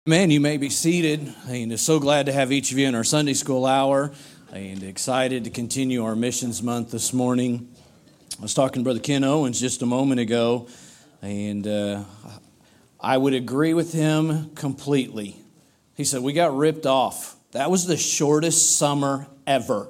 Man, you may be seated, and so glad to have each of you in our Sunday school hour, and excited to continue our missions month this morning. I was talking to Brother Ken Owens just a moment ago, and I would agree with him completely. He said, we got ripped off. That was the shortest summer ever.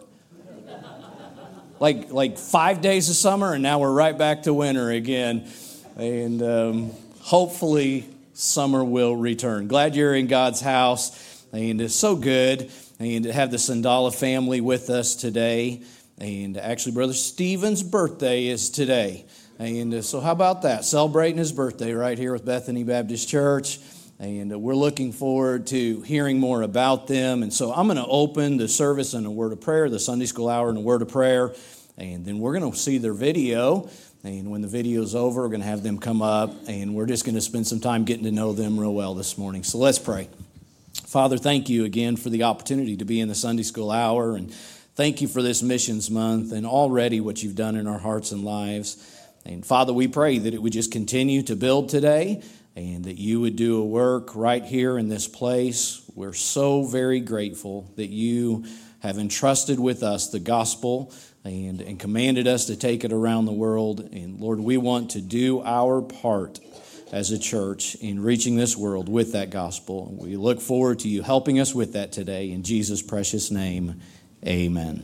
Like 5 days of summer, and now we're right back to winter again. And hopefully summer will return. Glad you're in God's house, and it's so good and to have the Sandala family with us today. And actually, Brother Stephen's birthday is today. And so how about that? Celebrating his birthday right here with Bethany Baptist Church. And we're looking forward to hearing more about them. And so I'm going to open the service in a word of prayer, the Sunday school hour in a word of prayer. And then we're going to see their video. And when the video's over, we're going to have them come up. And we're just going to spend some time getting to know them real well this morning. So let's pray. Father, thank you again for the opportunity to be in the Sunday school hour. And thank you for this missions month and already what you've done in our hearts and lives. And Father, we pray that it would just continue to build today and that you would do a work right here in this place. We're so very grateful that you have entrusted with us the gospel and commanded us to take it around the world. And Lord, we want to do our part as a church in reaching this world with that gospel. We look forward to you helping us with that today. In Jesus' precious name, amen.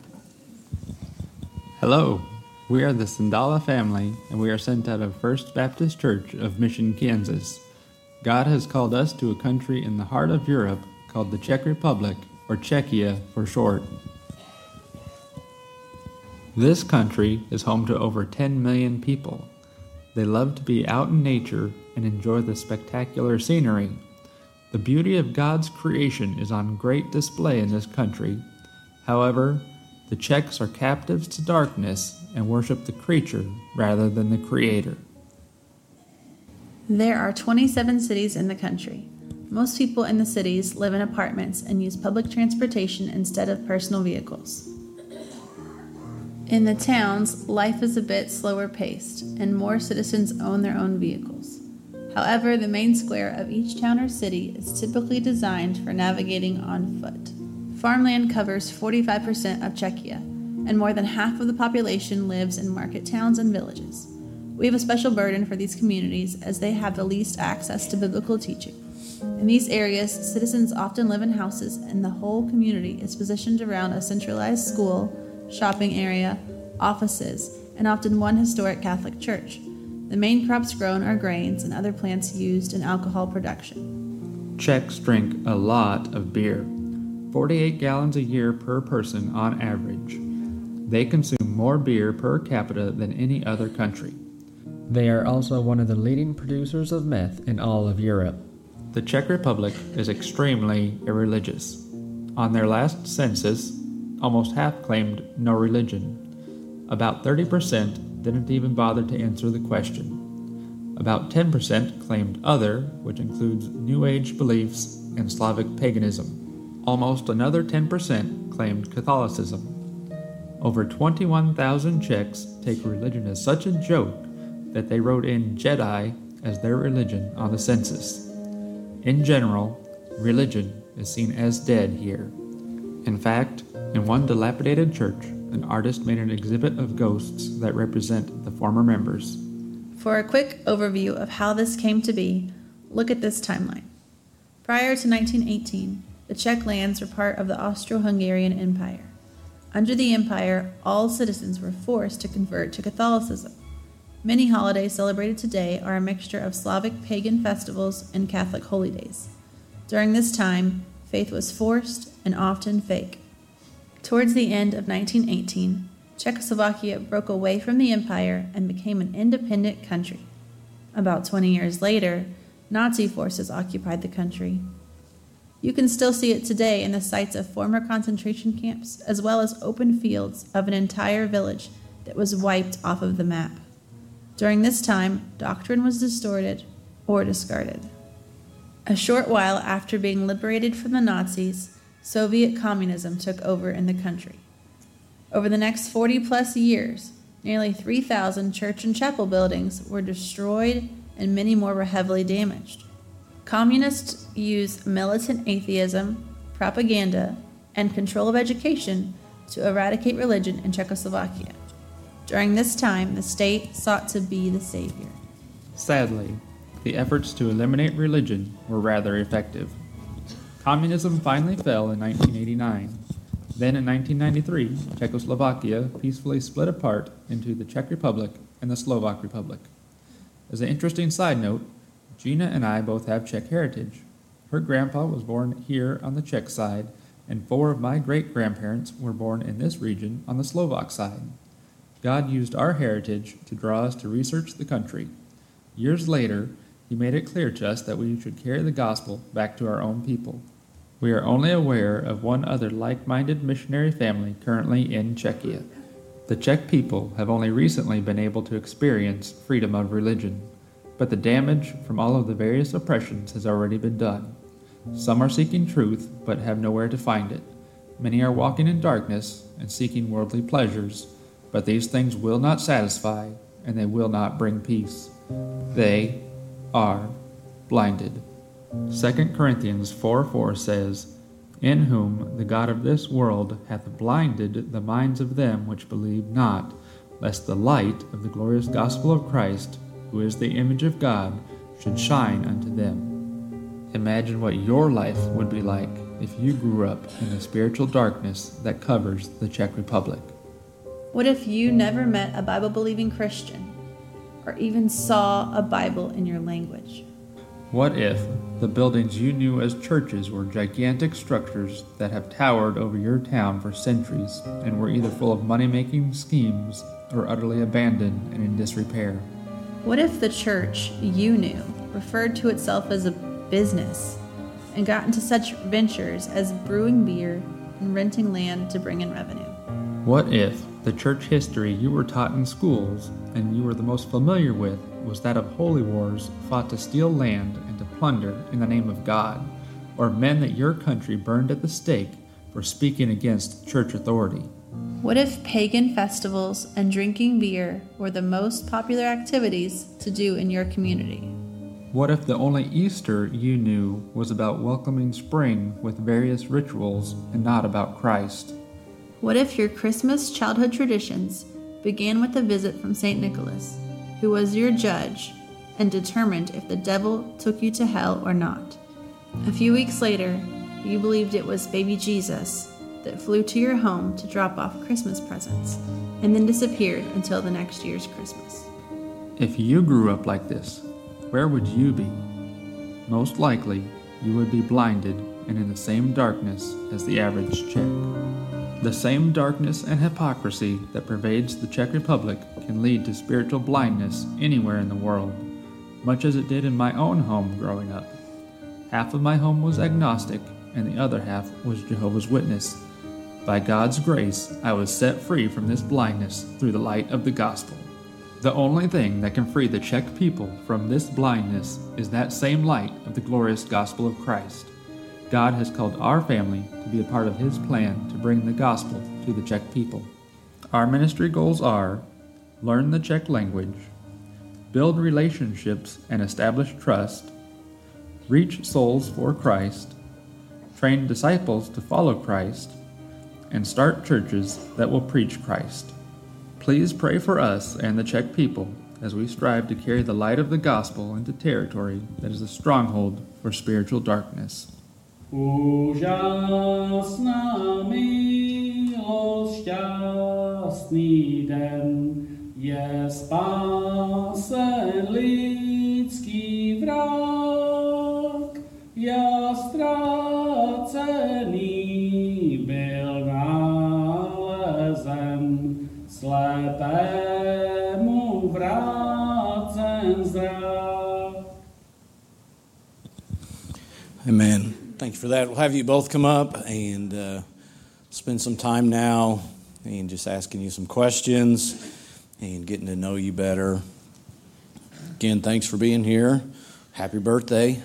Hello, we are the Sandala family, and we are sent out of First Baptist Church of Mission, Kansas. God has called us to a country in the heart of Europe called the Czech Republic, or Czechia for short. This country is home to over 10 million people. They love to be out in nature and enjoy the spectacular scenery. The beauty of God's creation is on great display in this country. However, the Czechs are captives to darkness and worship the creature rather than the Creator. There are 27 cities in the country. Most people in the cities live in apartments and use public transportation instead of personal vehicles. In the towns, life is a bit slower paced, and more citizens own their own vehicles. However, the main square of each town or city is typically designed for navigating on foot. Farmland covers 45% of Czechia, and more than half of the population lives in market towns and villages. We have a special burden for these communities as they have the least access to biblical teaching. In these areas, citizens often live in houses, and the whole community is positioned around a centralized school, shopping area, offices, and often one historic Catholic church. The main crops grown are grains and other plants used in alcohol production. Czechs drink a lot of beer, 48 gallons a year per person on average. They consume more beer per capita than any other country. They are also one of the leading producers of meth in all of Europe. The Czech Republic is extremely irreligious. On their last census, almost half claimed no religion. About 30% didn't even bother to answer the question. About 10% claimed other, which includes New Age beliefs and Slavic paganism. Almost another 10% claimed Catholicism. Over 21,000 Czechs take religion as such a joke that they wrote in Jedi as their religion on the census. In general, religion is seen as dead here. In fact, in one dilapidated church, an artist made an exhibit of ghosts that represent the former members. For a quick overview of how this came to be, look at this timeline. Prior to 1918, the Czech lands were part of the Austro-Hungarian Empire. Under the empire, all citizens were forced to convert to Catholicism. Many holidays celebrated today are a mixture of Slavic pagan festivals and Catholic holy days. During this time, faith was forced and often fake. Towards the end of 1918, Czechoslovakia broke away from the empire and became an independent country. About 20 years later, Nazi forces occupied the country. You can still see it today in the sites of former concentration camps, as well as open fields of an entire village that was wiped off of the map. During this time, doctrine was distorted or discarded. A short while after being liberated from the Nazis, Soviet communism took over in the country. Over the next 40-plus years, nearly 3,000 church and chapel buildings were destroyed and many more were heavily damaged. Communists use militant atheism, propaganda, and control of education to eradicate religion in Czechoslovakia. During this time, the state sought to be the savior. Sadly, the efforts to eliminate religion were rather effective. Communism finally fell in 1989. Then in 1993, Czechoslovakia peacefully split apart into the Czech Republic and the Slovak Republic. As an interesting side note, Gina and I both have Czech heritage. Her grandpa was born here on the Czech side, and 4 of my great-grandparents were born in this region on the Slovak side. God used our heritage to draw us to research the country. Years later, He made it clear to us that we should carry the gospel back to our own people. We are only aware of one other like-minded missionary family currently in Czechia. The Czech people have only recently been able to experience freedom of religion, but the damage from all of the various oppressions has already been done. Some are seeking truth, but have nowhere to find it. Many are walking in darkness and seeking worldly pleasures, but these things will not satisfy, and they will not bring peace. They are blinded. 2 Corinthians 4:4 says, "In whom the God of this world hath blinded the minds of them which believe not, lest the light of the glorious gospel of Christ, who is the image of God, should shine unto them." Imagine what your life would be like if you grew up in the spiritual darkness that covers the Czech Republic. What if you never met a Bible-believing Christian or even saw a Bible in your language? What if the buildings you knew as churches were gigantic structures that have towered over your town for centuries and were either full of money-making schemes or utterly abandoned and in disrepair? What if the church you knew referred to itself as a business and got into such ventures as brewing beer and renting land to bring in revenue? What if the church history you were taught in schools and you were the most familiar with was that of holy wars fought to steal land and to plunder in the name of God, or men that your country burned at the stake for speaking against church authority? What if pagan festivals and drinking beer were the most popular activities to do in your community? What if the only Easter you knew was about welcoming spring with various rituals and not about Christ? What if your Christmas childhood traditions began with a visit from St. Nicholas, who was your judge and determined if the devil took you to hell or not? A few weeks later, you believed it was baby Jesus that flew to your home to drop off Christmas presents and then disappeared until the next year's Christmas. If you grew up like this, where would you be? Most likely, you would be blinded and in the same darkness as the average Czech. The same darkness and hypocrisy that pervades the Czech Republic can lead to spiritual blindness anywhere in the world, much as it did in my own home growing up. Half of my home was agnostic, and the other half was Jehovah's Witness. By God's grace, I was set free from this blindness through the light of the gospel. The only thing that can free the Czech people from this blindness is that same light of the glorious gospel of Christ. God has called our family to be a part of His plan to bring the gospel to the Czech people. Our ministry goals are: learn the Czech language, build relationships and establish trust, reach souls for Christ, train disciples to follow Christ, and start churches that will preach Christ. Please pray for us and the Czech people as we strive to carry the light of the gospel into territory that is a stronghold for spiritual darkness. Úžasná milost, šťastný den, je spásen lidský vrak. Já ztracený byl nalezen, slepému vrácen zrak. Amen. Thank you for that. We'll have you both come up and spend some time now and just asking you some questions and getting to know you better. Again, thanks for being here. Happy birthday.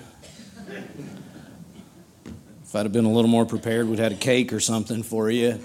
If I'd have been a little more prepared, we'd had a cake or something for you.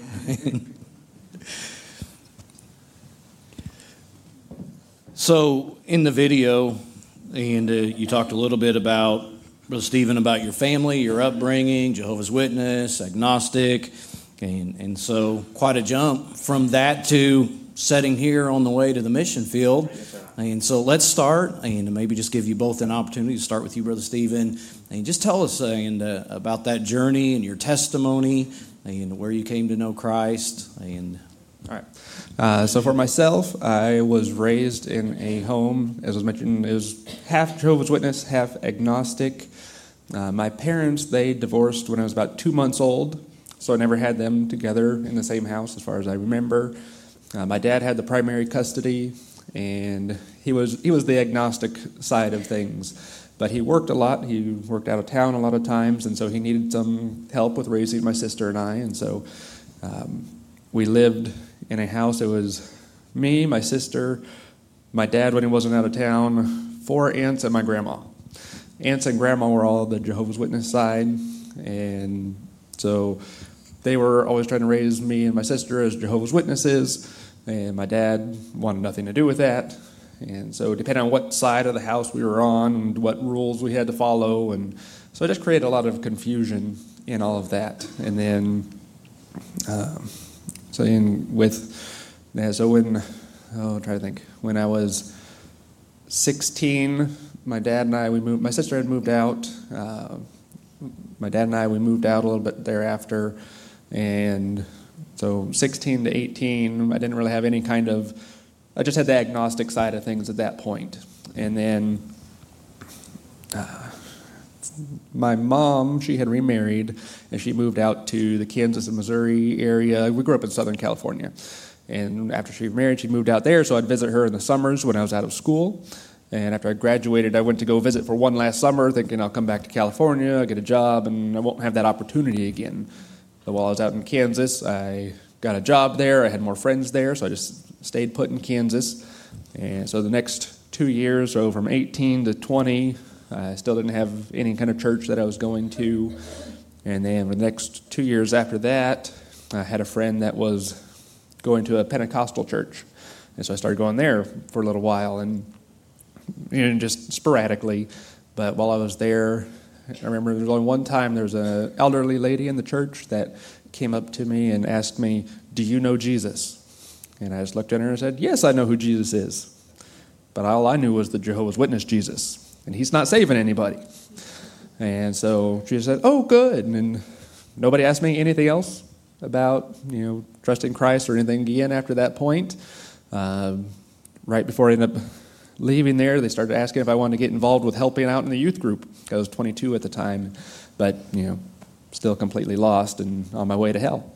So in the video, and you talked a little bit about Brother Stephen, about your family, your upbringing, Jehovah's Witness, agnostic, and so quite a jump from that to setting here on the way to the mission field. And so let's start, and maybe just give you both an opportunity to start with you, Brother Stephen, and just tell us about that journey and your testimony and where you came to know Christ. And all right. So for myself, I was raised in a home, as was mentioned, it was half Jehovah's Witness, half agnostic. My parents, they divorced when I was about 2 months old, so I never had them together in the same house as far as I remember. My dad had the primary custody, and he was the agnostic side of things. But he worked a lot. He worked out of town a lot of times, and so he needed some help with raising my sister and I. And so we lived in a house. It was me, my sister, my dad when he wasn't out of town, 4 aunts, and my grandma. Aunts and grandma were all the Jehovah's Witness side, and so they were always trying to raise me and my sister as Jehovah's Witnesses, and my dad wanted nothing to do with that. And so depending on what side of the house we were on and what rules we had to follow, and so it just created a lot of confusion in all of that. And then when I was 16, my dad and I, my sister had moved out. My dad and I, we moved out a little bit thereafter. And so 16 to 18, I didn't really have any I just had the agnostic side of things at that point. And then my mom, she had remarried, and she moved out to the Kansas and Missouri area. We grew up in Southern California. And after she married, she moved out there, so I'd visit her in the summers when I was out of school. And after I graduated, I went to go visit for one last summer, thinking I'll come back to California, get a job, and I won't have that opportunity again. But while I was out in Kansas, I got a job there. I had more friends there, so I just stayed put in Kansas. And so the next 2 years, so from 18 to 20, I still didn't have any kind of church that I was going to. And then for the next 2 years after that, I had a friend that was going to a Pentecostal church. And so I started going there for a little while, and just sporadically. But while I was there, I remember there was only one time there was an elderly lady in the church that came up to me and asked me, "Do you know Jesus?" And I just looked at her and said, "Yes, I know who Jesus is." But all I knew was the Jehovah's Witness Jesus, and he's not saving anybody. And so she said, "Oh, good." And nobody asked me anything else about, trusting Christ or anything again after that point. Right before I ended up leaving there, they started asking if I wanted to get involved with helping out in the youth group. I was 22 at the time, but, still completely lost and on my way to hell.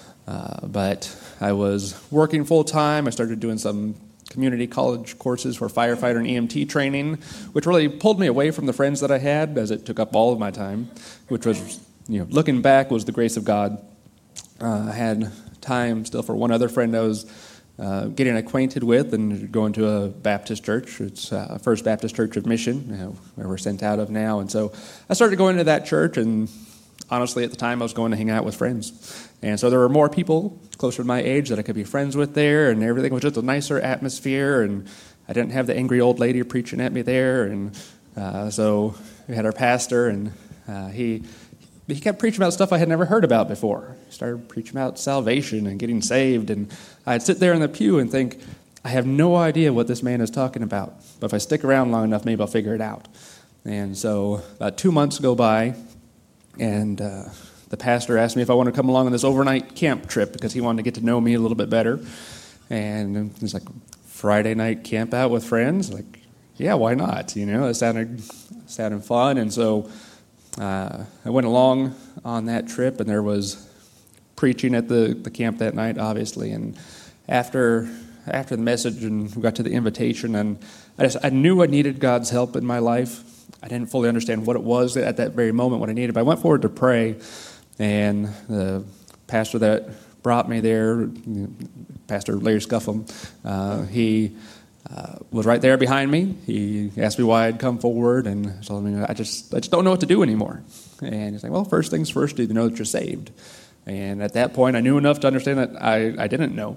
But I was working full-time. I started doing some community college courses for firefighter and EMT training, which really pulled me away from the friends that I had, as it took up all of my time, which was, looking back, was the grace of God. I had time still for one other friend I was getting acquainted with and going to a Baptist church. It's First Baptist Church of Mission, where we're sent out of now. And so I started going to that church, and honestly, at the time, I was going to hang out with friends. And so there were more people closer to my age that I could be friends with there, and everything was just a nicer atmosphere, and I didn't have the angry old lady preaching at me there. And so we had our pastor, and he kept preaching about stuff I had never heard about before. He started preaching about salvation and getting saved, and I'd sit there in the pew and think, I have no idea what this man is talking about, but if I stick around long enough, maybe I'll figure it out. And so about 2 months go by, and the pastor asked me if I wanted to come along on this overnight camp trip because he wanted to get to know me a little bit better. And it was like Friday night camp out with friends. Like, yeah, why not? It sounded fun, and so I went along on that trip, and there was preaching at the camp that night, obviously. And after the message, and we got to the invitation, and I knew I needed God's help in my life. I didn't fully understand what it was at that very moment, what I needed. But I went forward to pray, and the pastor that brought me there, Pastor Larry Scuffham, he was right there behind me. He asked me why I'd come forward, and I told him, I just don't know what to do anymore. And he's like, well, first things first, do you know that you're saved? And at that point, I knew enough to understand that I didn't know.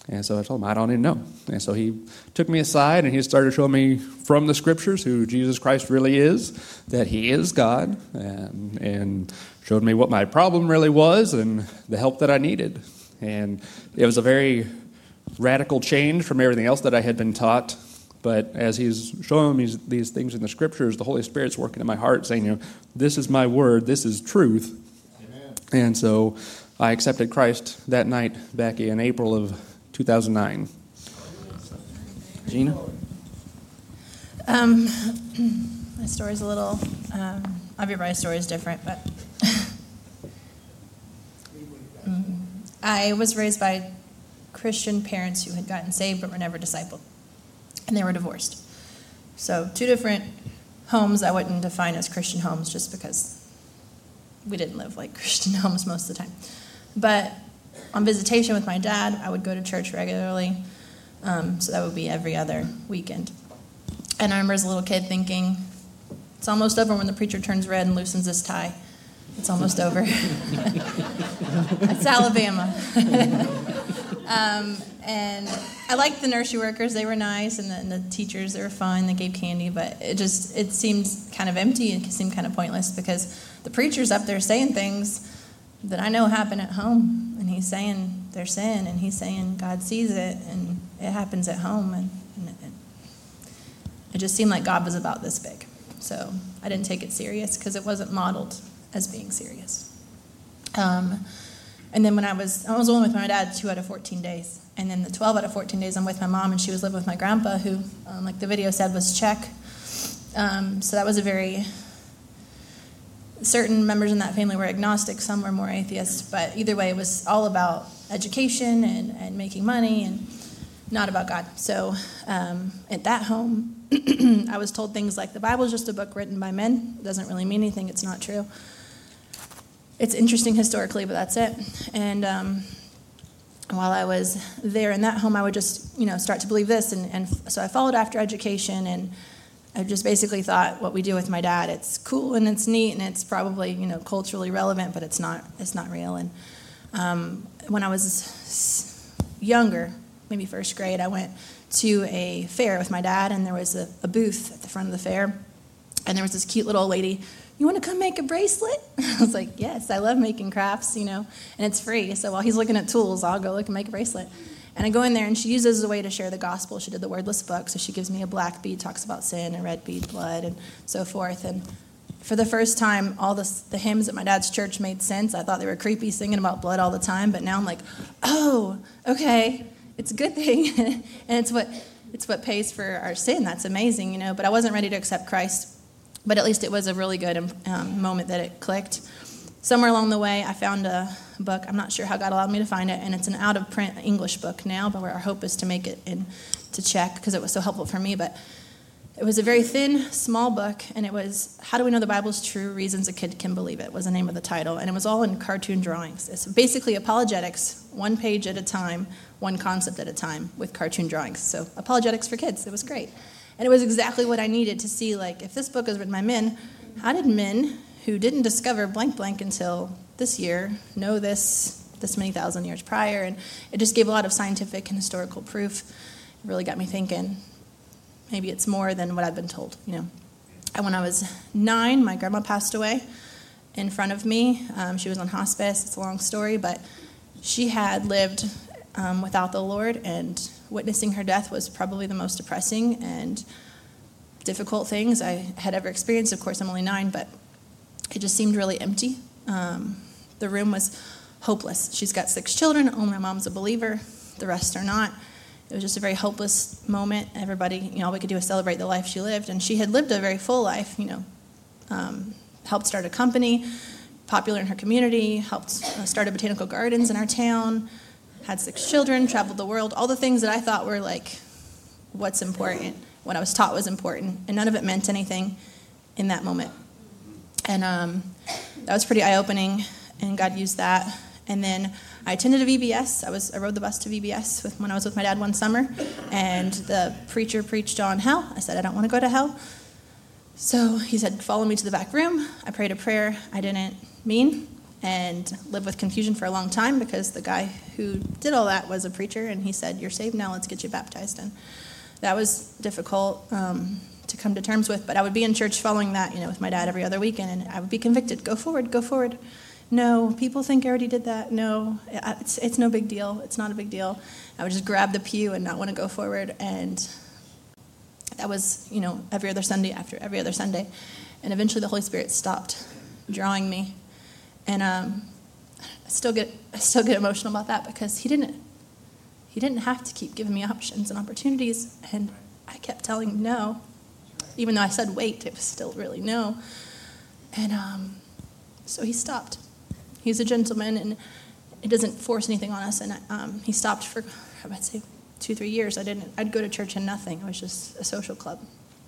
And so I told him, I don't even know. And so he took me aside and he started showing me from the scriptures who Jesus Christ really is, that he is God, and showed me what my problem really was and the help that I needed. And it was a very radical change from everything else that I had been taught. But as he's showing me these things in the scriptures, the Holy Spirit's working in my heart saying, this is my word, this is truth. Amen. And so I accepted Christ that night back in April of 2009. Gina? My story's a little, everybody's story is different, but I was raised by Christian parents who had gotten saved but were never discipled, and they were divorced. So 2 different homes I wouldn't define as Christian homes just because we didn't live like Christian homes most of the time. But on visitation with my dad, I would go to church regularly, so that would be every other weekend. And I remember as a little kid thinking, it's almost over when the preacher turns red and loosens his tie. It's almost over. That's Alabama. And I liked the nursery workers. They were nice, and the teachers, they were fun. They gave candy, but it seemed kind of empty and it seemed kind of pointless because the preacher's up there saying things that I know happen at home, and he's saying their sin, and he's saying God sees it, and it happens at home, and it just seemed like God was about this big. So I didn't take it serious because it wasn't modeled as being serious. And then when I was only with my dad 2 out of 14 days, and then the 12 out of 14 days I'm with my mom, and she was living with my grandpa, who, like the video said, was Czech. So that was a very... Certain members in that family were agnostic, some were more atheist, but either way, it was all about education and making money and not about God. So at that home, I was told things like, the Bible is just a book written by men. It doesn't really mean anything. It's not true. It's interesting historically, but that's it. And while I was there in that home, I would just, start to believe this. And so I followed after education, and I just basically thought what we do with my dad, it's cool and it's neat and it's probably, culturally relevant, but it's not real. And when I was younger, maybe first grade, I went to a fair with my dad, and there was a booth at the front of the fair, and there was this cute little old lady. You want to come make a bracelet? I was like, yes, I love making crafts, and it's free. So while he's looking at tools, I'll go look and make a bracelet. And I go in there, and she uses as a way to share the gospel. She did the wordless book, so she gives me a black bead, talks about sin, and red bead, blood, and so forth. And for the first time, all the hymns at my dad's church made sense. I thought they were creepy, singing about blood all the time, but now I'm like, oh, okay, it's a good thing, and it's what pays for our sin. That's amazing, But I wasn't ready to accept Christ. But at least it was a really good moment that it clicked. Somewhere along the way, I found a book. I'm not sure how God allowed me to find it, and it's an out-of-print English book now, but our hope is to make it into Czech because it was so helpful for me. But it was a very thin, small book, and it was How Do We Know the Bible is True? Reasons a Kid Can Believe It was the name of the title, and it was all in cartoon drawings. It's basically apologetics, 1 page at a time, 1 concept at a time with cartoon drawings. So apologetics for kids. It was great. And it was exactly what I needed to see, if this book was written by men, how did men who didn't discover blank blank until this year know this many thousand years prior? And it just gave a lot of scientific and historical proof. It really got me thinking, maybe it's more than what I've been told, And when I was 9, my grandma passed away in front of me. She was on hospice. It's a long story, but she had lived without the Lord, and witnessing her death was probably the most depressing and difficult things I had ever experienced. Of course, I'm only 9, but it just seemed really empty. The room was hopeless. She's got 6 children. Only my mom's a believer. The rest are not. It was just a very hopeless moment. Everybody, all we could do was celebrate the life she lived. And she had lived a very full life, helped start a company, popular in her community, helped start botanical gardens in our town, had 6 children, traveled the world, all the things that I thought were what's important, what I was taught was important, and none of it meant anything in that moment. And that was pretty eye-opening, and God used that. And then I attended a VBS. I rode the bus to VBS when I was with my dad one summer, and the preacher preached on hell. I said, I don't want to go to hell. So he said, follow me to the back room. I prayed a prayer I didn't mean, and lived with confusion for a long time because the guy who did all that was a preacher, and he said, "You're saved now, let's get you baptized." And that was difficult to come to terms with, but I would be in church following that, with my dad every other weekend, and I would be convicted. Go forward, go forward. No, people think I already did that. No, it's no big deal. It's not a big deal. I would just grab the pew and not want to go forward, and that was, every other Sunday after every other Sunday. And eventually the Holy Spirit stopped drawing me. And I still get emotional about that because he didn't have to keep giving me options and opportunities, and I kept telling him no. Even though I said wait, it was still really no. And so he stopped. He's a gentleman, and it doesn't force anything on us. And he stopped for, I'd say, 2-3 years. I'd go to church and nothing. It was just a social club.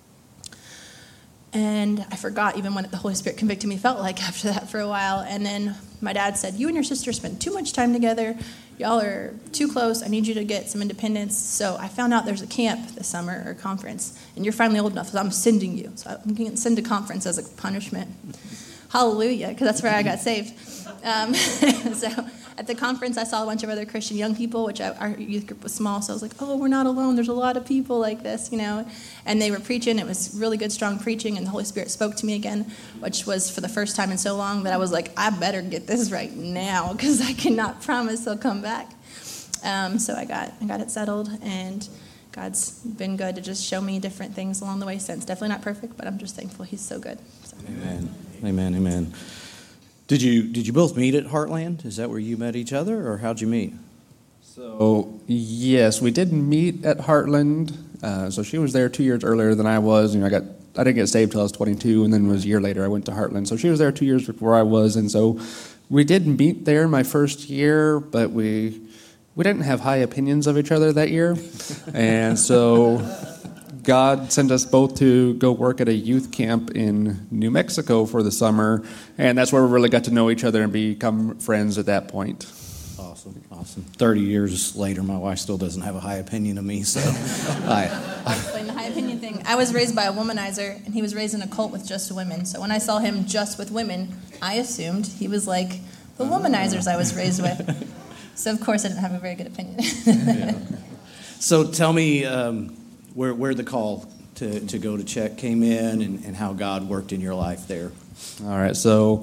And I forgot even what the Holy Spirit convicted me felt like after that for a while. And then my dad said, "You and your sister spend too much time together. Y'all are too close. I need you to get some independence." So I found out there's a camp this summer or conference, and you're finally old enough, so I'm sending you. So I'm getting sent to conference as a punishment. Hallelujah, because that's where I got saved. So at the conference, I saw a bunch of other Christian young people, which our youth group was small, so I was like, oh, we're not alone. There's a lot of people like this, And they were preaching. It was really good, strong preaching, and the Holy Spirit spoke to me again, which was for the first time in so long that I was like, I better get this right now because I cannot promise he'll come back. So I got it settled, and God's been good to just show me different things along the way since. Definitely not perfect, but I'm just thankful he's so good. So. Amen. Did you both meet at Heartland? Is that where you met each other, or how'd you meet? So, yes, we did meet at Heartland. So she was there 2 years earlier than I was. I didn't get saved till I was 22, and then it was a year later I went to Heartland. So she was there 2 years before I was, and so we did meet there my first year, but we didn't have high opinions of each other that year. And so God sent us both to go work at a youth camp in New Mexico for the summer, and that's where we really got to know each other and become friends at that point. Awesome. 30 years later, my wife still doesn't have a high opinion of me, so I'll explain the high opinion thing. I was raised by a womanizer, and he was raised in a cult with just women. So when I saw him just with women, I assumed he was like the womanizers I was raised with. So of course I didn't have a very good opinion. Yeah. So tell me where the call to go to Czech came in and how God worked in your life there. All right, so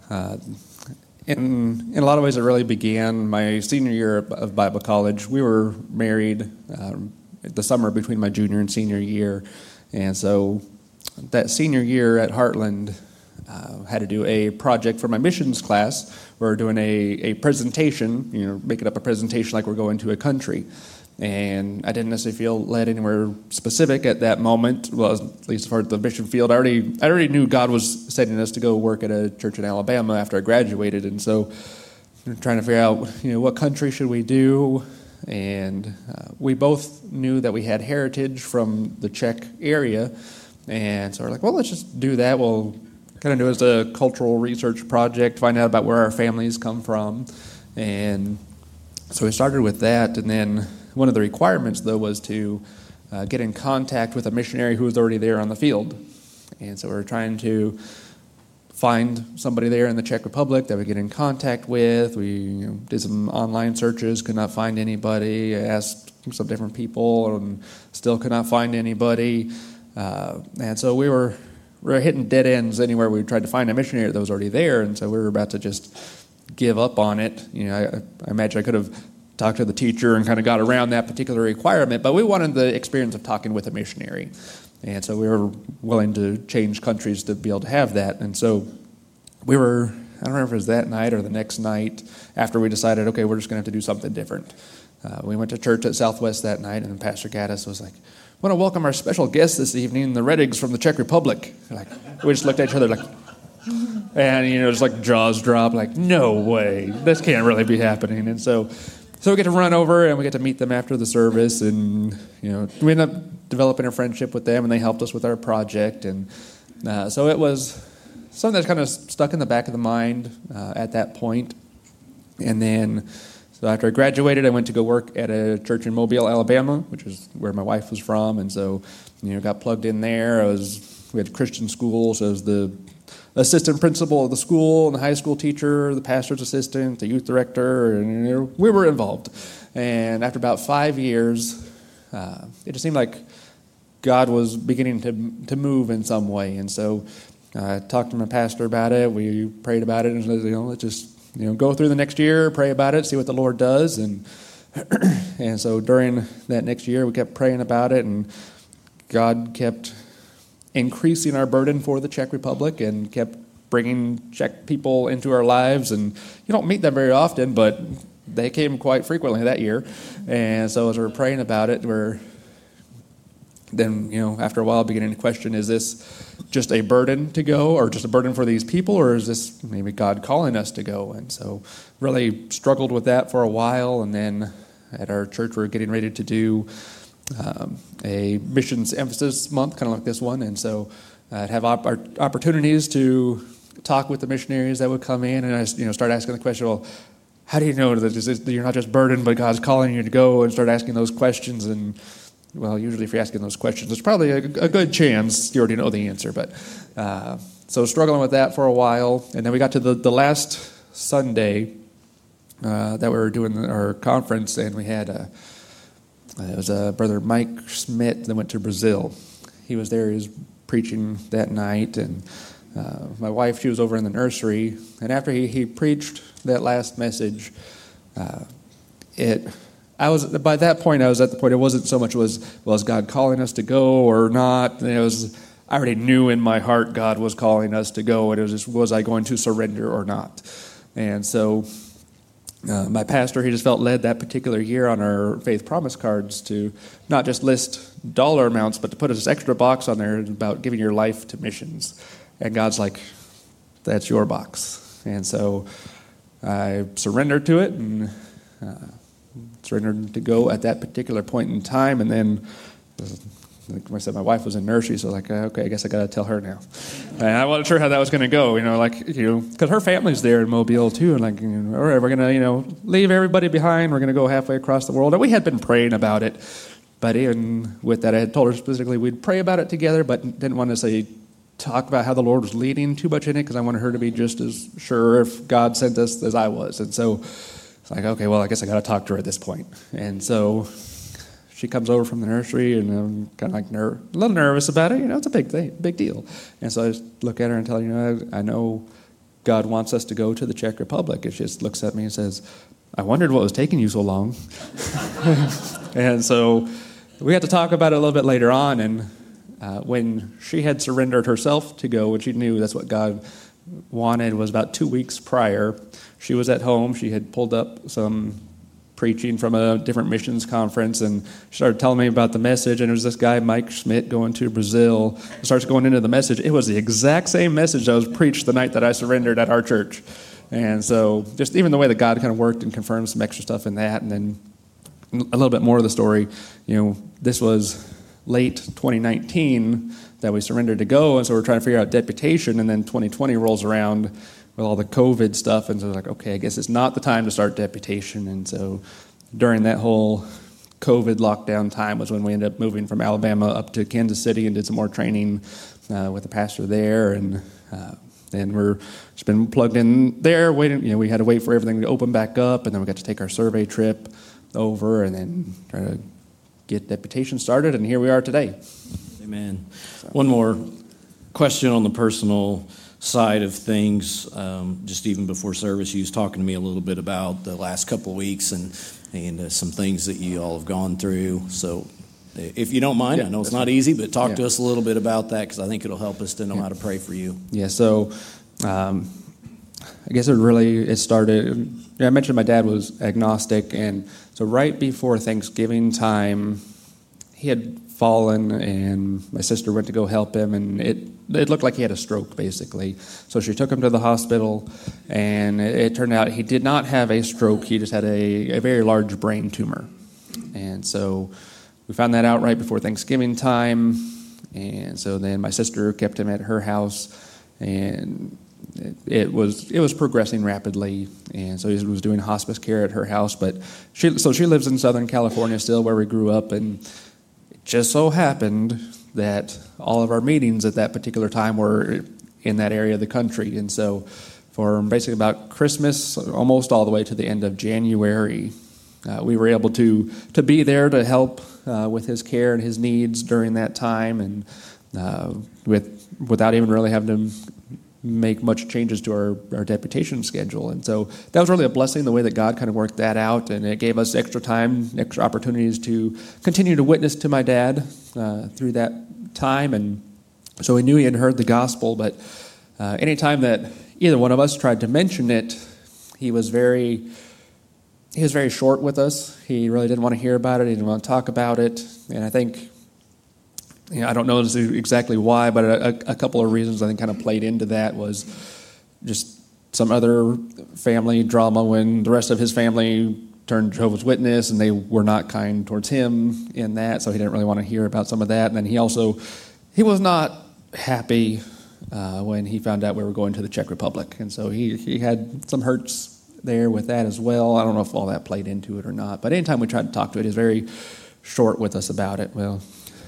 in a lot of ways it really began my senior year of Bible college. We were married the summer between my junior and senior year, and so that senior year at Heartland had to do a project for my missions class. We're doing a presentation, making up a presentation like we're going to a country. And I didn't necessarily feel led anywhere specific at that moment. Well, at least as far as the mission field, I already knew God was sending us to go work at a church in Alabama after I graduated, and so trying to figure out, what country should we do. And we both knew that we had heritage from the Czech area, and so we're like, well, let's just do that. We'll kind of do it as a cultural research project, find out about where our families come from, and so we started with that, and then one of the requirements, though, was to get in contact with a missionary who was already there on the field. And so we were trying to find somebody there in the Czech Republic that we get in contact with. We did some online searches, could not find anybody. I asked some different people and still could not find anybody. And so we were hitting dead ends anywhere we tried to find a missionary that was already there. And so we were about to just give up on it. I imagine I could have talked to the teacher and kind of got around that particular requirement, but we wanted the experience of talking with a missionary. And so we were willing to change countries to be able to have that. And so we were, I don't remember if it was that night or the next night after we decided, okay, we're just going to have to do something different. We went to church at Southwest that night, and then Pastor Gaddis was like, I want to welcome our special guest this evening, the Reddigs from the Czech Republic. We just looked at each other like, and, just like jaws drop, like, no way, this can't really be happening. And so we get to run over and we get to meet them after the service, and, we end up developing a friendship with them, and they helped us with our project. And so it was something that's kind of stuck in the back of the mind at that point. And then, so after I graduated, I went to go work at a church in Mobile, Alabama, which is where my wife was from. And so, got plugged in there. We had Christian school, so it was the assistant principal of the school, and the high school teacher, the pastor's assistant, the youth director, and we were involved. And after about 5 years, it just seemed like God was beginning to move in some way. And so I talked to my pastor about it. We prayed about it, and said, let's just go through the next year, pray about it, see what the Lord does. And and so during that next year, we kept praying about it, and God kept increasing our burden for the Czech Republic and kept bringing Czech people into our lives. And you don't meet them very often, but they came quite frequently that year. And so as we were praying about it, then after a while beginning to question, is this just a burden to go, or just a burden for these people, or is this maybe God calling us to go? And so really struggled with that for a while. And then at our church, we're getting ready to do a missions emphasis month, kind of like this one. And so I'd have opportunities to talk with the missionaries that would come in, and I start asking the question, well, how do you know that you're not just burdened, but God's calling you to go? And start asking those questions. And well, usually if you're asking those questions, there's probably a good chance you already know the answer. But so struggling with that for a while. And then we got to the last Sunday that we were doing our conference, and we had it was Brother Mike Schmidt that went to Brazil. He was there, he was preaching that night, and my wife, she was over in the nursery. And after he preached that last message, by that point, I was at the point, it wasn't so much was God calling us to go or not. I already knew in my heart God was calling us to go, and it was just, was I going to surrender or not? And so my pastor, he just felt led that particular year on our faith promise cards to not just list dollar amounts, but to put this extra box on there about giving your life to missions. And God's like, that's your box. And so I surrendered to it, and surrendered to go at that particular point in time. And then, like I said, my wife was in nursery, so I was like, okay, I guess I got to tell her now. And I wasn't sure how that was going to go, because her family's there in Mobile too, and all right, we're going to, leave everybody behind. We're going to go halfway across the world. And we had been praying about it, but even with that, I had told her specifically we'd pray about it together, but didn't want to talk about how the Lord was leading too much in it, because I wanted her to be just as sure if God sent us as I was. And so it's like, okay, well, I guess I got to talk to her at this point. And so she comes over from the nursery, and I'm kind of a little nervous about it. It's a big deal. And so I just look at her and tell her, I know God wants us to go to the Czech Republic. And she just looks at me and says, I wondered what was taking you so long. And so we had to talk about it a little bit later on. And when she had surrendered herself to go, and she knew that's what God wanted, was about 2 weeks prior. She was at home. She had pulled up some preaching from a different missions conference, and she started telling me about the message. And it was this guy, Mike Schmidt, going to Brazil. He starts going into the message. It was the exact same message that was preached the night that I surrendered at our church. And so just even the way that God kind of worked and confirmed some extra stuff in that. And then a little bit more of the story, this was late 2019 that we surrendered to go, and so we're trying to figure out deputation, and then 2020 rolls around with all the COVID stuff, and so it's like, okay, I guess it's not the time to start deputation. And so during that whole COVID lockdown time was when we ended up moving from Alabama up to Kansas City and did some more training with the pastor there, and then we're just been plugged in there, waiting. We had to wait for everything to open back up, and then we got to take our survey trip over, and then try to get deputation started, and here we are today. Amen. One more question on the personal side of things. Just even before service, you was talking to me a little bit about the last couple of weeks and some things that you all have gone through. So if you don't mind, I know it's not easy, but talk to us a little bit about that, because I think it'll help us to know how to pray for you. Yeah, so I guess it started, I mentioned my dad was agnostic, and so right before Thanksgiving time, he had fallen, and my sister went to go help him, and it looked like he had a stroke, basically. So she took him to the hospital, and it turned out he did not have a stroke. He just had a very large brain tumor. And so we found that out right before Thanksgiving time, and so then my sister kept him at her house, and it was progressing rapidly, and so he was doing hospice care at her house. But she lives in Southern California still, where we grew up, and it just so happened that all of our meetings at that particular time were in that area of the country. And so for basically about Christmas, almost all the way to the end of January, we were able to be there to help with his care and his needs during that time, and without even really having to make much changes to our deputation schedule. And so that was really a blessing, the way that God kind of worked that out, and it gave us extra time, extra opportunities to continue to witness to my dad through that time. And so we knew he had heard the gospel, but anytime that either one of us tried to mention it, he was very short with us. He really didn't want to hear about it. He didn't want to talk about it. And I think, I don't know exactly why, but a couple of reasons I think kind of played into that was just some other family drama when the rest of his family turned Jehovah's Witness, and they were not kind towards him in that, so he didn't really want to hear about some of that. And then he was not happy when he found out we were going to the Czech Republic, and so he had some hurts there with that as well. I don't know if all that played into it or not, but anytime we tried to talk to it, he was very short with us about it. Well,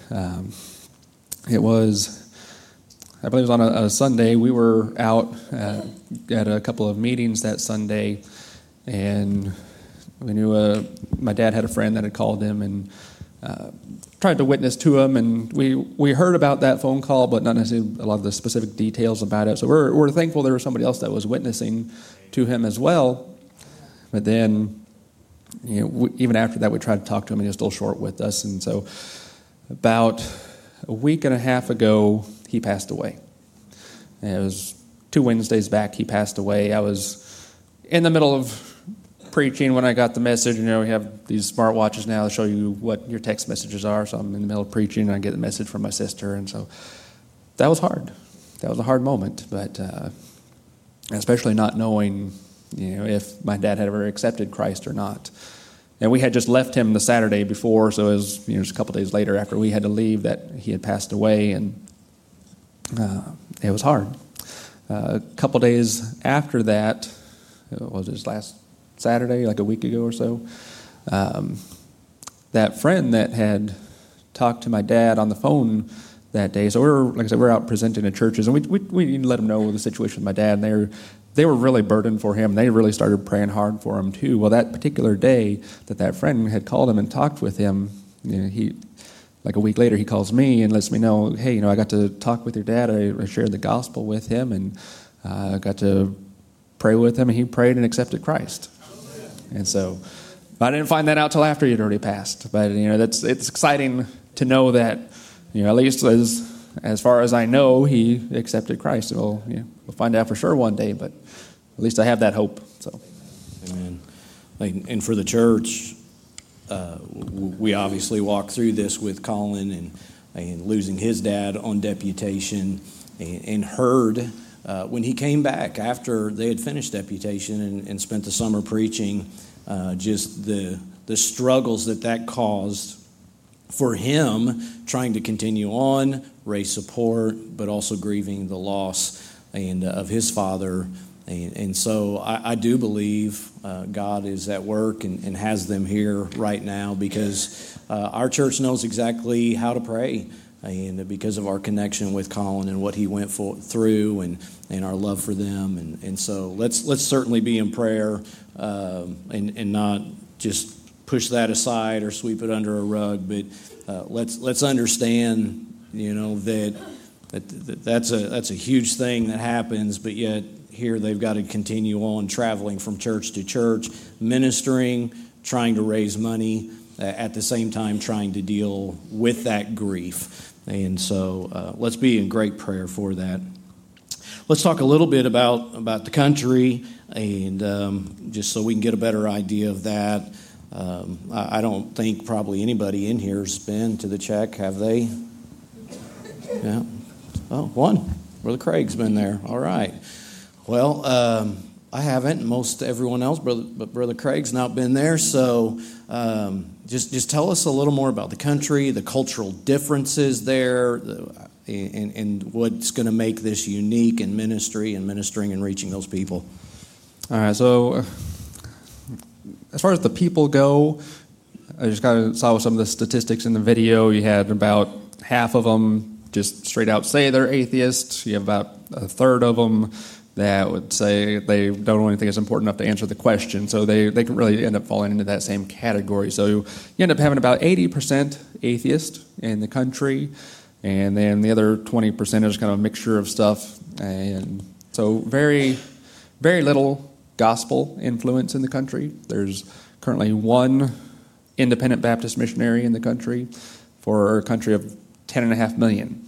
it was, I believe it was on a Sunday. We were out at a couple of meetings that Sunday, and we knew my dad had a friend that had called him and tried to witness to him, and we heard about that phone call, but not necessarily a lot of the specific details about it. So we're thankful there was somebody else that was witnessing to him as well. But then, even after that, we tried to talk to him, and he was still short with us. And so about a week and a half ago, he passed away. And it was 2 Wednesdays back, he passed away. I was in the middle of preaching when I got the message. We have these smartwatches now that show you what your text messages are. So I'm in the middle of preaching, and I get the message from my sister. And so that was hard. That was a hard moment, but especially not knowing, if my dad had ever accepted Christ or not. And we had just left him the Saturday before, so it was just a couple days later after we had to leave that he had passed away, and it was hard. A couple days after that, was it last Saturday, like a week ago or so, that friend that had talked to my dad on the phone that day, so we're out presenting at churches, and we let them know the situation with my dad, and they were really burdened for him. They really started praying hard for him too. Well, that particular day that friend had called him and talked with him, he, like a week later, he calls me and lets me know, hey, I got to talk with your dad. I shared the gospel with him, and I got to pray with him, and he prayed and accepted Christ. And so I didn't find that out till after he had already passed. But it's exciting to know that, at least as far as I know, he accepted Christ. We'll find out for sure one day, but at least I have that hope. So, amen. And for the church, we obviously walked through this with Colin and losing his dad on deputation, and heard when he came back after they had finished deputation and spent the summer preaching, just the struggles that caused for him, trying to continue on, raise support, but also grieving the loss of his father. And so I do believe God is at work and has them here right now, because our church knows exactly how to pray, and because of our connection with Colin and what he went through and our love for them. And so let's certainly be in prayer and not just push that aside or sweep it under a rug, but let's understand, that's a huge thing that happens, but yet here they've got to continue on traveling from church to church, ministering, trying to raise money, at the same time trying to deal with that grief. And so let's be in great prayer for that. Let's talk a little bit about the country, and just so we can get a better idea of that. I don't think probably anybody in here has been to the Czech, have they? Yeah. Oh, one. Brother Craig's been there. All right. Well, I haven't. Most everyone else, but Brother Craig's not been there. So just tell us a little more about the country, the cultural differences there, and what's going to make this unique in ministry and ministering and reaching those people. All right. So as far as the people go, I just kind of saw some of the statistics in the video. You had about half of them just straight out say they're atheists. You have about a third of them that would say they don't really think it's important enough to answer the question. So they can really end up falling into that same category. So you end up having about 80% atheist in the country, and then the other 20% is kind of a mixture of stuff. And so very, very little gospel influence in the country. There's currently one independent Baptist missionary in the country for a country of 10.5 million.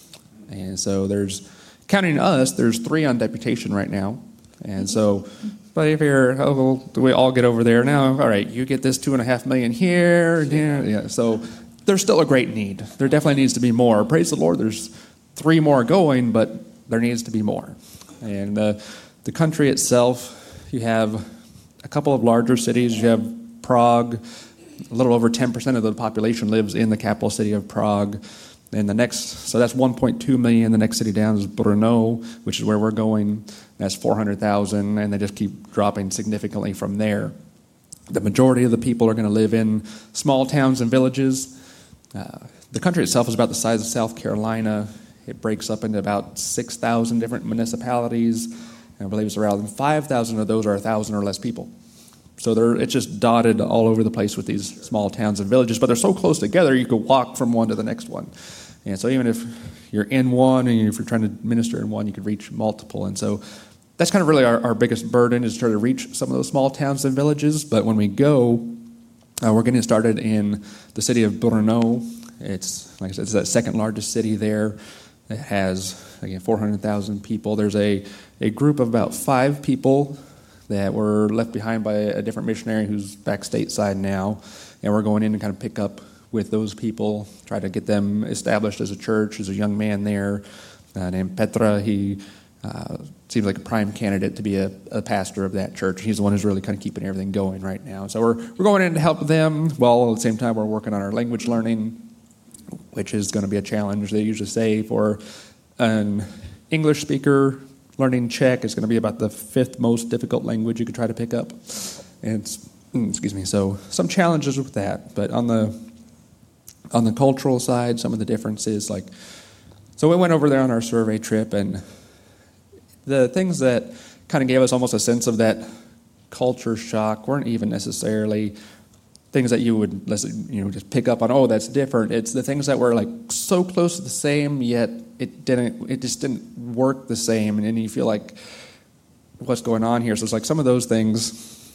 And so counting us, there's 3 on deputation right now. And so, but if you're, we all get over there now, all right, you get this 2.5 million here. Yeah. So there's still a great need. There definitely needs to be more. Praise the Lord, there's 3 more going, but there needs to be more. And the country itself, you have a couple of larger cities. You have Prague. A little over 10% of the population lives in the capital city of Prague. And so that's 1.2 million. The next city down is Brno, which is where we're going. That's 400,000, and they just keep dropping significantly from there. The majority of the people are going to live in small towns and villages. The country itself is about the size of South Carolina. It breaks up into about 6,000 different municipalities, and I believe it's around 5,000 of those are 1,000 or less people. So it's just dotted all over the place with these small towns and villages, but they're so close together you could walk from one to the next one. And so even if you're in one and if you're trying to minister in one, you could reach multiple. And so that's kind of really our biggest burden, is to try to reach some of those small towns and villages. But when we go, we're getting started in the city of Brno. It's, like I said, it's that second largest city there. It has, again, 400,000 people. There's a group of about 5 people that were left behind by a different missionary who's back stateside now. And we're going in to kind of pick up with those people, try to get them established as a church. There's a young man there named Petra. He seems like a prime candidate to be a pastor of that church. He's the one who's really kind of keeping everything going right now. So we're going in to help them, while at the same time we're working on our language learning, which is going to be a challenge. They usually say for an English speaker, learning Czech is going to be about the 5th most difficult language you could try to pick up. And so some challenges with that. But on the cultural side, some of the differences, so we went over there on our survey trip, and the things that kind of gave us almost a sense of that culture shock weren't even necessarily things that you would just pick up on. Oh, that's different. It's the things that were so close to the same, yet it just didn't work the same, and then you feel like, what's going on here? So it's some of those things.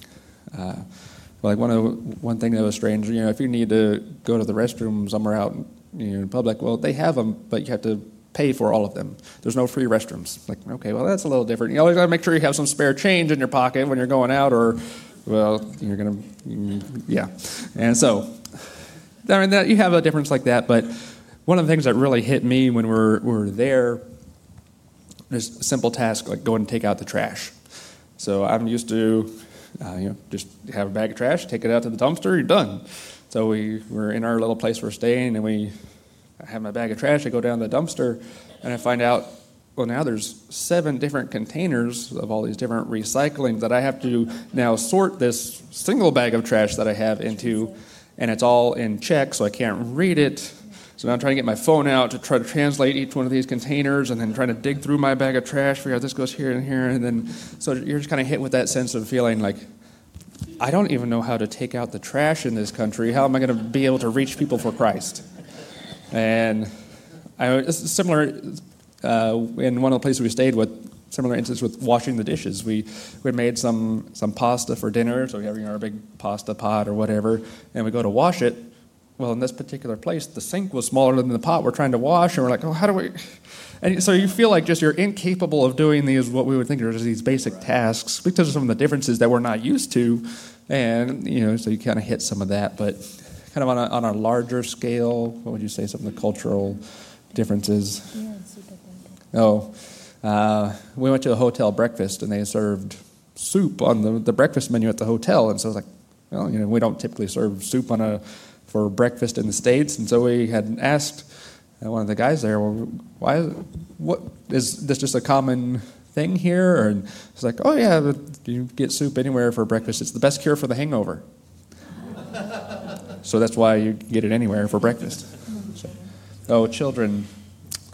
One thing that was strange, if you need to go to the restroom somewhere out in public, well, they have them, but you have to pay for all of them. There's no free restrooms. Okay, well, that's a little different. You always got to make sure you have some spare change in your pocket when you're going out, or, well, you're going to, yeah. And so, that you have a difference like that, but one of the things that really hit me when we're there is a simple task like go and take out the trash. So I'm used to, just have a bag of trash, take it out to the dumpster, you're done. So we're in our little place we're staying, and I have my bag of trash, I go down to the dumpster, and I find out, well, now there's 7 different containers of all these different recycling that I have to now sort this single bag of trash that I have into, and it's all in Czech, so I can't read it. So now I'm trying to get my phone out to try to translate each one of these containers, and then trying to dig through my bag of trash, figure out this goes here and here, and then so you're just kind of hit with that sense of feeling like, I don't even know how to take out the trash in this country. How am I going to be able to reach people for Christ? And it's similar in one of the places we stayed with. Similar instance with washing the dishes. We made some pasta for dinner, so we have our big pasta pot or whatever, and we go to wash it. Well, in this particular place, the sink was smaller than the pot we're trying to wash, and we're like, oh, how do we? And so you feel like just you're incapable of doing these, what we would think are just these basic tasks because of some of the differences that we're not used to, and so you kind of hit some of that. But kind of on a larger scale, what would you say some of the cultural differences? We went to a hotel breakfast, and they served soup on the breakfast menu at the hotel, and so I was like, well, we don't typically serve soup for breakfast in the States, and so we had asked one of the guys there, well, what is this just a common thing here? And it's like, oh yeah, you get soup anywhere for breakfast. It's the best cure for the hangover. So that's why you get it anywhere for breakfast. So, children.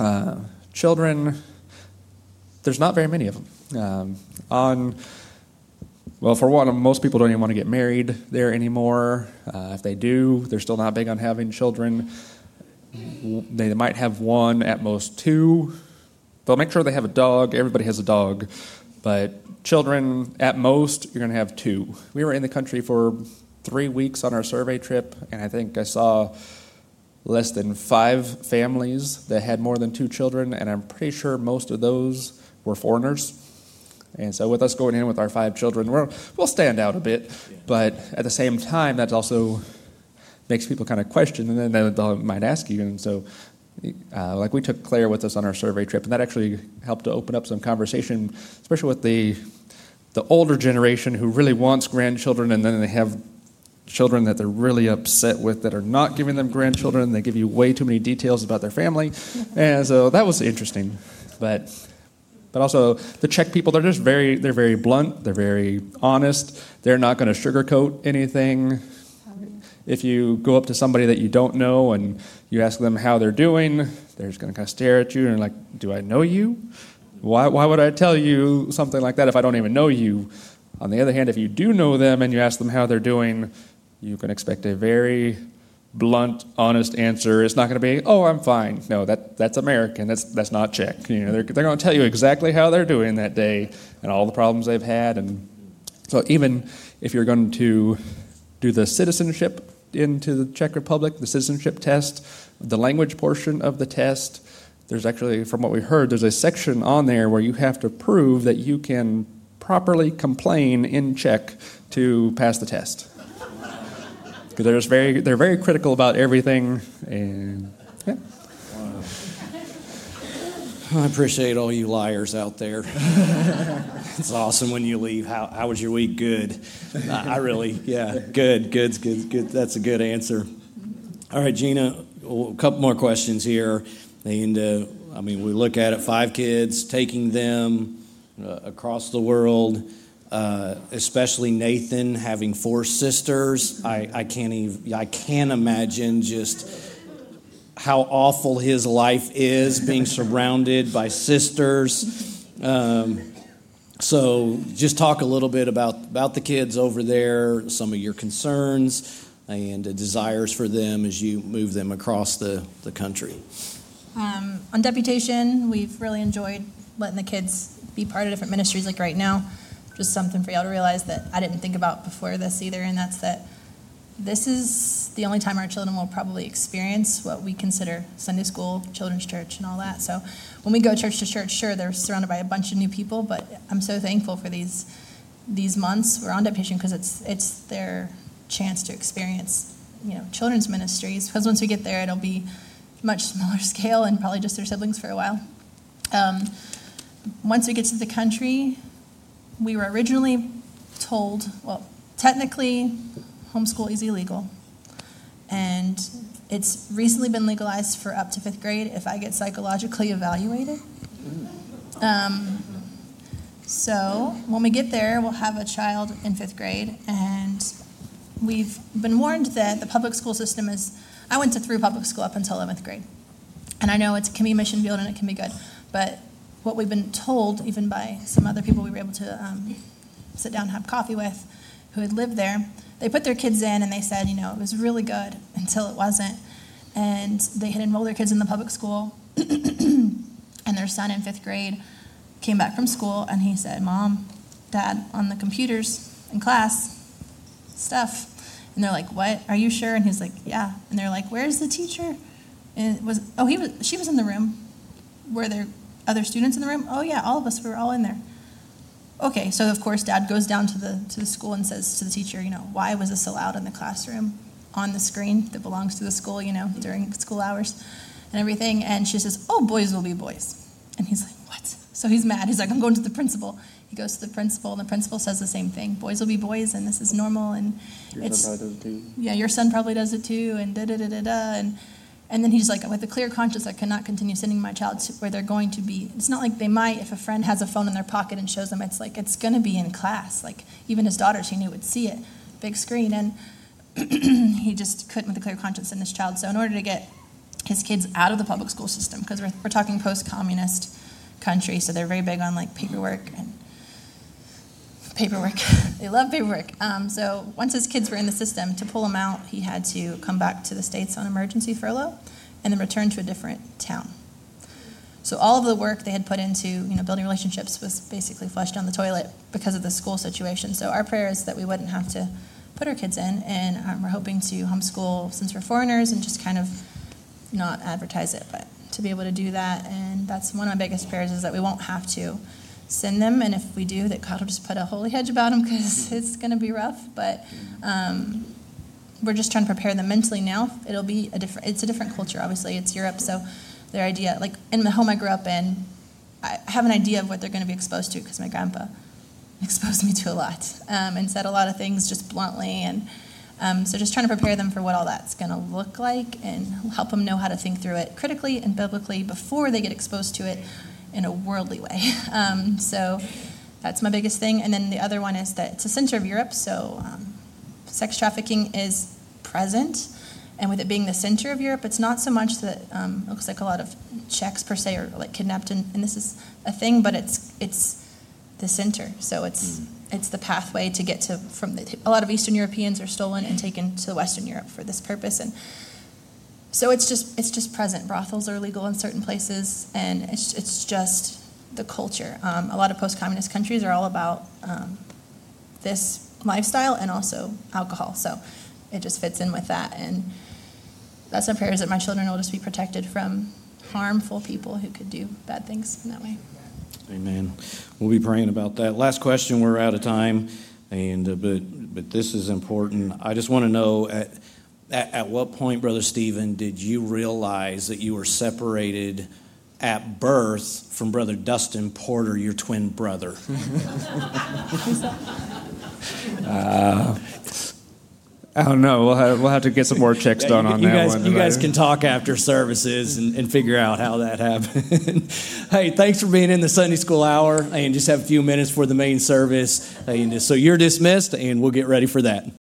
Children, there's not very many of them. Well, for one, most people don't even want to get married there anymore. If they do, they're still not big on having children. They might have one, at most two. They'll make sure they have a dog. Everybody has a dog. But children, at most, you're going to have two. We were in the country for 3 weeks on our survey trip, and I think I saw less than 5 families that had more than 2 children, and I'm pretty sure most of those were foreigners. And so with us going in with our 5 children, we'll stand out a bit. But at the same time, that also makes people kind of question, and then they might ask you. And so, like we took Claire with us on our survey trip, and that actually helped to open up some conversation, especially with the older generation who really wants grandchildren, and then they have children that they're really upset with that are not giving them grandchildren. They give you way too many details about their family. And so that was interesting. But also the Czech people, they're very blunt, they're very honest, they're not going to sugarcoat anything. If you go up to somebody that you don't know and you ask them how they're doing, they're just going to kind of stare at you and like, do I know you? Why would I tell you something like that if I don't even know you? On the other hand, if you do know them and you ask them how they're doing, you can expect a very blunt, honest answer. It's not going to be, oh, I'm fine. No, that's American. That's not Czech. They're going to tell you exactly how they're doing that day and all the problems they've had. And so even if you're going to do the citizenship into the Czech Republic, the citizenship test, the language portion of the test, there's actually, from what we heard, there's a section on there where you have to prove that you can properly complain in Czech to pass the test. Because they're very critical about everything, and yeah. Wow. I appreciate all you liars out there. It's awesome when you leave. How was your week? Good. I really, yeah, good. That's a good answer. All right, Gina, a couple more questions here. And, we look at it, 5 kids, taking them across the world, especially Nathan having 4 sisters. I can't imagine just how awful his life is being surrounded by sisters. So just talk a little bit about the kids over there, some of your concerns and desires for them as you move them across the country. On deputation, we've really enjoyed letting the kids be part of different ministries like right now. Just something for y'all to realize that I didn't think about before this either, and that's that this is the only time our children will probably experience what we consider Sunday school, children's church, and all that. So when we go church to church, sure, they're surrounded by a bunch of new people, but I'm so thankful for these months we're on deputation because it's their chance to experience, children's ministries. Because once we get there, it'll be much smaller scale and probably just their siblings for a while. Once we get to the country, we were originally told, well, technically, homeschool is illegal. And it's recently been legalized for up to 5th grade if I get psychologically evaluated. So when we get there, we'll have a child in 5th grade. And we've been warned that the public school system I went through public school up until 11th grade. And I know it can be mission field and it can be good. But what we've been told, even by some other people we were able to sit down and have coffee with who had lived there, they put their kids in and they said, it was really good until it wasn't. And they had enrolled their kids in the public school. And their son in 5th grade came back from school and he said, Mom, Dad, on the computers in class, stuff. And they're like, what? Are you sure? And he's like, yeah. And they're like, where's the teacher? And she was in the room. Were there other students in the room? Oh yeah, all of us, we were all in there. Okay, so of course Dad goes down to the school and says to the teacher, why was this allowed in the classroom on the screen that belongs to the school, during school hours and everything? And she says, oh, boys will be boys. And he's like, what? So he's mad. He's like, I'm going to the principal. He goes to the principal, and the principal says the same thing. Boys will be boys, and this is normal. And your son probably does it too. Yeah, your son probably does it too, and da-da-da-da-da. And then he's like, with a clear conscience, I cannot continue sending my child to where they're going to be. It's not like they might, if a friend has a phone in their pocket and shows them, it's like, it's going to be in class. Like, even his daughters, he knew would see it, big screen. And he just couldn't, with a clear conscience, send his child. So in order to get his kids out of the public school system, because we're talking post-communist country, so they're very big on like paperwork. They love paperwork. So once his kids were in the system, to pull him out, he had to come back to the States on emergency furlough and then return to a different town. So all of the work they had put into, building relationships was basically flushed down the toilet because of the school situation. So our prayer is that we wouldn't have to put our kids in, and we're hoping to homeschool since we're foreigners and just kind of not advertise it, but to be able to do that. And that's one of my biggest prayers, is that we won't have to send them, and if we do, that God will just put a holy hedge about them, because it's going to be rough. But we're just trying to prepare them mentally now. It's a different culture, obviously. It's Europe, so their idea, like in the home I grew up in, I have an idea of what they're going to be exposed to, because my grandpa exposed me to a lot and said a lot of things just bluntly. And so just trying to prepare them for what all that's going to look like, and help them know how to think through it critically and biblically before they get exposed to it in a worldly way. So that's my biggest thing. And then the other one is that it's a center of Europe, so sex trafficking is present. And with it being the center of Europe, it's not so much that it looks like a lot of Czechs per se are like kidnapped, and this is a thing, but it's the center. So it's the pathway to get to a lot of Eastern Europeans are stolen and taken to Western Europe for this purpose. And so it's just present. Brothels are legal in certain places, and it's just the culture. A lot of post-communist countries are all about this lifestyle and also alcohol. So it just fits in with that. And that's my prayer, is that my children will just be protected from harmful people who could do bad things in that way. Amen. We'll be praying about that. Last question. We're out of time, and but this is important. I just want to know at what point, Brother Stephen, did you realize that you were separated at birth from Brother Dustin Porter, your twin brother? I don't know. We'll have to get some more checks done on that one. You guys can talk after services and figure out how that happened. Hey, thanks for being in the Sunday School Hour, and just have a few minutes for the main service. And so you're dismissed, and we'll get ready for that.